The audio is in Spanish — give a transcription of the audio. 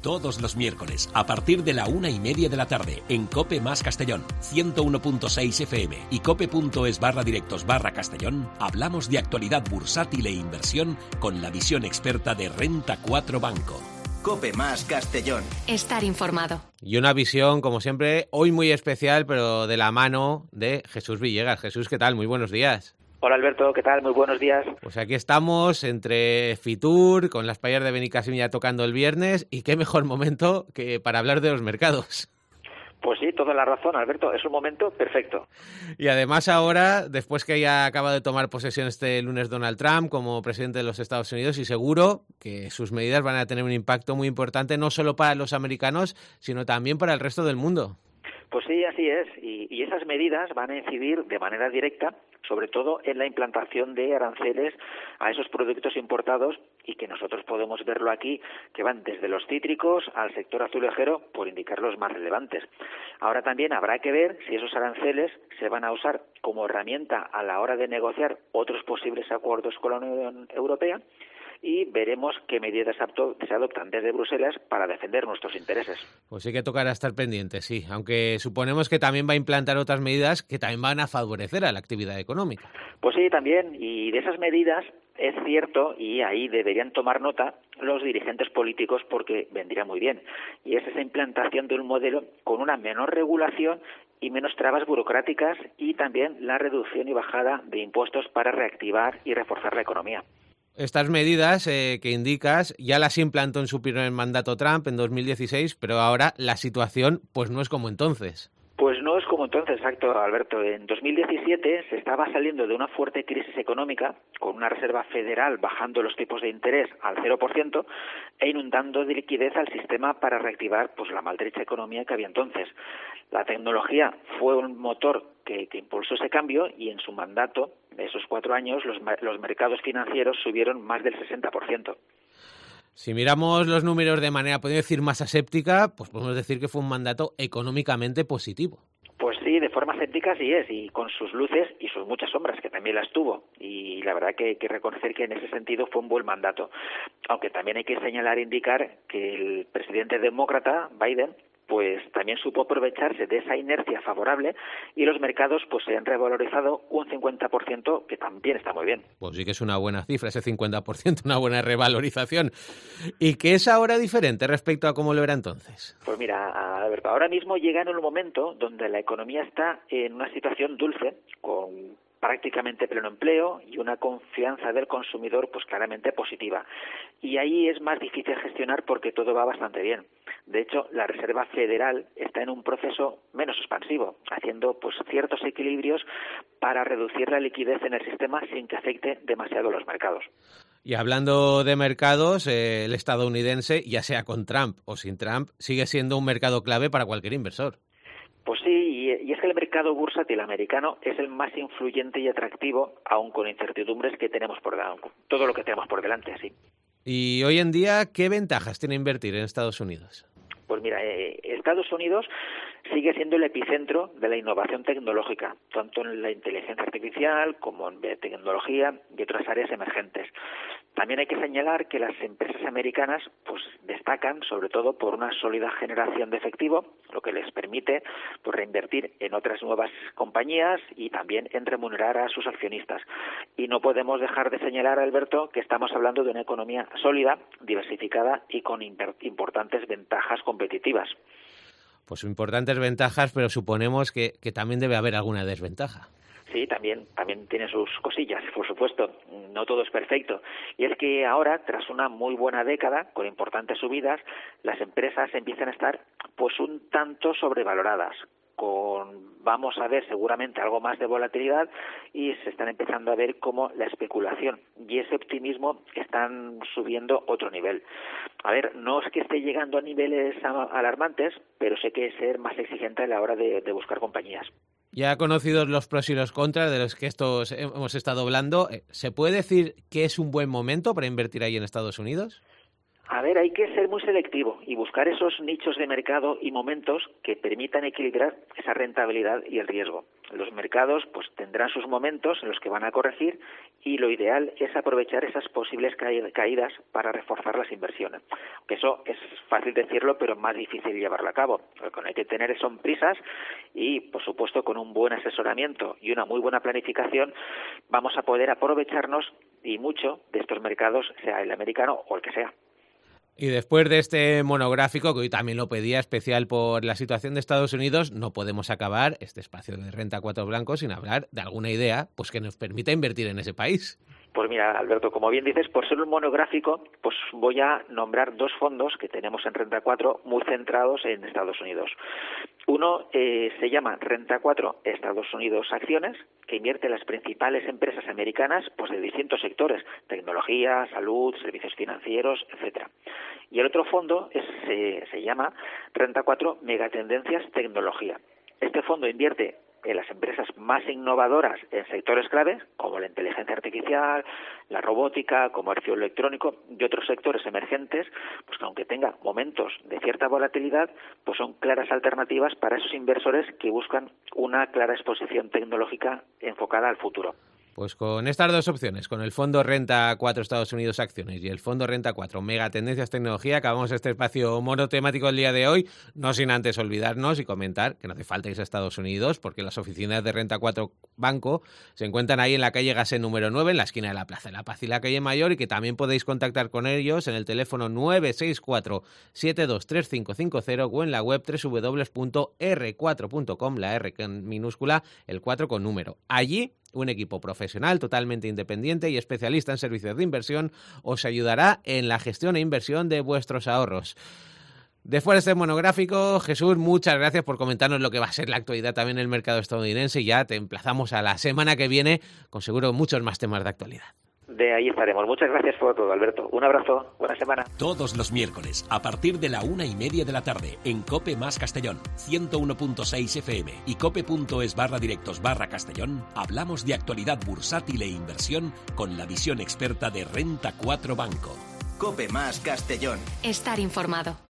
Todos los miércoles, a partir de la 1:30 de la tarde, en COPE más Castellón, 101.6 FM y cope.es/directos/Castellón, hablamos de actualidad bursátil e inversión con la visión experta de Renta 4 Banco. COPE más Castellón. Estar informado. Y una visión, como siempre, hoy muy especial, pero de la mano de Jesús Villegas. Jesús, ¿qué tal? Muy buenos días. Hola Alberto, ¿qué tal? Muy buenos días. Pues aquí estamos entre Fitur, con las playas de Benicàssim ya tocando el viernes, y qué mejor momento que para hablar de los mercados. Pues sí, toda la razón, Alberto, es un momento perfecto. Y además ahora, después que ya acaba de tomar posesión este lunes Donald Trump como presidente de los Estados Unidos, y seguro que sus medidas van a tener un impacto muy importante no solo para los americanos, sino también para el resto del mundo. Pues sí, así es, y esas medidas van a incidir de manera directa, sobre todo en la implantación de aranceles a esos productos importados, y que nosotros podemos verlo aquí, que van desde los cítricos al sector azulejero, por indicar los más relevantes. Ahora también habrá que ver si esos aranceles se van a usar como herramienta a la hora de negociar otros posibles acuerdos con la Unión Europea, y veremos qué medidas se adoptan desde Bruselas para defender nuestros intereses. Pues sí que tocará estar pendientes, sí, aunque suponemos que también va a implantar otras medidas que también van a favorecer a la actividad económica. Pues sí, también, y de esas medidas es cierto, y ahí deberían tomar nota los dirigentes políticos, porque vendría muy bien, y es esa implantación de un modelo con una menor regulación y menos trabas burocráticas, y también la reducción y bajada de impuestos para reactivar y reforzar la economía. Estas medidas que indicas ya las implantó en su primer mandato Trump en 2016, pero ahora la situación pues no es como entonces. Pues no es como entonces, exacto, Alberto. En 2017 se estaba saliendo de una fuerte crisis económica, con una Reserva Federal bajando los tipos de interés al 0% e inundando de liquidez al sistema para reactivar pues la maltrecha economía que había entonces. La tecnología fue un motor que impulsó ese cambio, y en su mandato, de esos 4 años, los mercados financieros subieron más del 60%. Si miramos los números de manera, podemos decir, más aséptica, pues podemos decir que fue un mandato económicamente positivo. Pues sí, de forma aséptica sí es, y con sus luces y sus muchas sombras, que también las tuvo. Y la verdad que hay que reconocer que en ese sentido fue un buen mandato. Aunque también hay que señalar e indicar que el presidente demócrata, Biden, pues también supo aprovecharse de esa inercia favorable, y los mercados pues se han revalorizado un 50%, que también está muy bien. Pues sí que es una buena cifra, ese 50%, una buena revalorización. ¿Y qué es ahora diferente respecto a cómo lo era entonces? Pues mira, Alberto, ahora mismo llega en un momento donde la economía está en una situación dulce, con prácticamente pleno empleo y una confianza del consumidor pues claramente positiva. Y ahí es más difícil gestionar porque todo va bastante bien. De hecho, la Reserva Federal está en un proceso menos expansivo, haciendo pues ciertos equilibrios para reducir la liquidez en el sistema sin que afecte demasiado a los mercados. Y hablando de mercados, el estadounidense, ya sea con Trump o sin Trump, sigue siendo un mercado clave para cualquier inversor. Pues sí, y es que el mercado bursátil americano es el más influyente y atractivo, aun con incertidumbres que tenemos todo lo que tenemos por delante, sí. Y hoy en día, ¿qué ventajas tiene invertir en Estados Unidos? Pues mira, Estados Unidos sigue siendo el epicentro de la innovación tecnológica, tanto en la inteligencia artificial como en biotecnología y otras áreas emergentes. También hay que señalar que las empresas americanas pues destacan sobre todo por una sólida generación de efectivo, lo que les permite pues reinvertir en otras nuevas compañías y también en remunerar a sus accionistas. Y no podemos dejar de señalar, Alberto, que estamos hablando de una economía sólida, diversificada y con importantes ventajas competitivas. Pues importantes ventajas, pero suponemos que también debe haber alguna desventaja. Sí, también tiene sus cosillas, por supuesto. No todo es perfecto. Y es que ahora, tras una muy buena década, con importantes subidas, las empresas empiezan a estar pues un tanto sobrevaloradas. Vamos a ver seguramente algo más de volatilidad, y se están empezando a ver cómo la especulación y ese optimismo están subiendo otro nivel. A ver, no es que esté llegando a niveles alarmantes, pero sé que ser más exigente a la hora de buscar compañías. Ya conocidos los pros y los contras de los que hemos estado hablando, ¿se puede decir que es un buen momento para invertir ahí en Estados Unidos? A ver, hay que ser muy selectivo y buscar esos nichos de mercado y momentos que permitan equilibrar esa rentabilidad y el riesgo. Los mercados pues tendrán sus momentos en los que van a corregir y lo ideal es aprovechar esas posibles caídas para reforzar las inversiones. Que eso es fácil decirlo, pero más difícil llevarlo a cabo. Lo que no hay que tener son prisas y, por supuesto, con un buen asesoramiento y una muy buena planificación vamos a poder aprovecharnos y mucho de estos mercados, sea el americano o el que sea. Y después de este monográfico, que hoy también lo pedía especial por la situación de Estados Unidos, no podemos acabar este espacio de Renta 4 Blanco sin hablar de alguna idea pues que nos permita invertir en ese país. Pues mira, Alberto, como bien dices, por ser un monográfico, pues voy a nombrar dos fondos que tenemos en Renta 4 muy centrados en Estados Unidos. Uno se llama Renta 4 Estados Unidos Acciones, que invierte en las principales empresas americanas pues de distintos sectores, tecnología, salud, servicios financieros, etcétera. Y el otro fondo se llama Renta 4 Megatendencias Tecnología. Este fondo invierte en las empresas más innovadoras en sectores claves, como la inteligencia artificial, la robótica, comercio electrónico y otros sectores emergentes, pues que aunque tenga momentos de cierta volatilidad, pues son claras alternativas para esos inversores que buscan una clara exposición tecnológica enfocada al futuro. Pues con estas dos opciones, con el Fondo Renta 4 Estados Unidos Acciones y el Fondo Renta 4 Megatendencias Tecnología, acabamos este espacio monotemático el día de hoy, no sin antes olvidarnos y comentar que no hace falta irse a Estados Unidos, porque las oficinas de Renta 4 Banco se encuentran ahí en la calle Gasset número 9, en la esquina de la Plaza de la Paz y la calle Mayor, y que también podéis contactar con ellos en el teléfono 964-723550 o en la web www.r4.com, la R con minúscula, el 4 con número. Allí un equipo profesional totalmente independiente y especialista en servicios de inversión os ayudará en la gestión e inversión de vuestros ahorros. Después de este monográfico, Jesús, muchas gracias por comentarnos lo que va a ser la actualidad también en el mercado estadounidense, y ya te emplazamos a la semana que viene con seguro muchos más temas de actualidad. De ahí estaremos. Muchas gracias por todo, Alberto. Un abrazo. Buena semana. Todos los miércoles, a partir de la 1:30 de la tarde, en COPE más Castellón, 101.6 FM y cope.es/directos/Castellón, hablamos de actualidad bursátil e inversión con la visión experta de Renta 4 Banco. COPE más Castellón. Estar informado.